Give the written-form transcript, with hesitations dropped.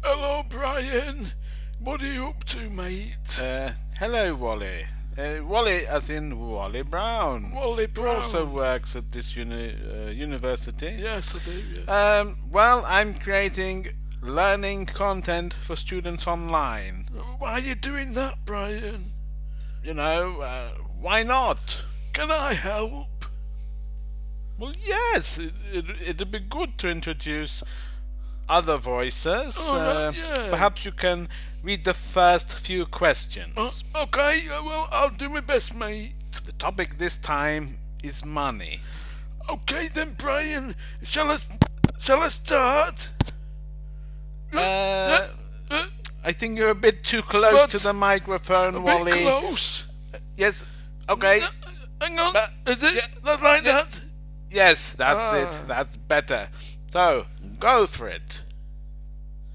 Hello, Brian. What are you up to, mate? Hello, Wally. Wally, as in Wally Brown. Wally Who also Brown. works at this university. Yes, I do, yeah. Well, I'm creating learning content for students online. Why are you doing that, Brian? Why not? Can I help? Well, yes, it'd be good to introduce other voices. All right, yeah. Perhaps you can read the first few questions. Okay, well, I'll do my best, mate. The topic this time is money. Okay then, Brian. Shall I start? I think you're a bit too close What? to the microphone, A Wally. bit close. Yes, okay. Hang on. But- Is it yeah, not like yeah. that? Yes, that's Ah. it. That's better. So, go for it.